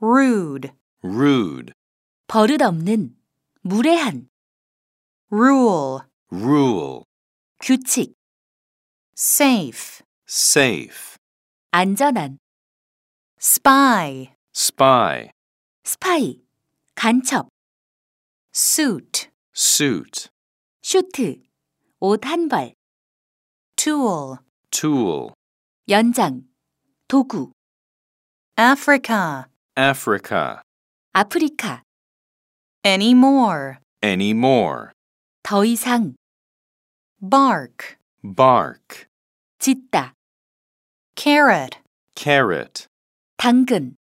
rude, rude, 버릇없는, 무례한, rule, rule, 규칙, safe, safe, 안전한, spy, spy, 스파이, 간첩, suit, suit, 슈트, 옷 한 벌, tool, tool, 연장, 도구, Africa, Africa, 아프리카, anymore, anymore, 더 이상, bark, bark, 짖다, carrot, carrot, 당근,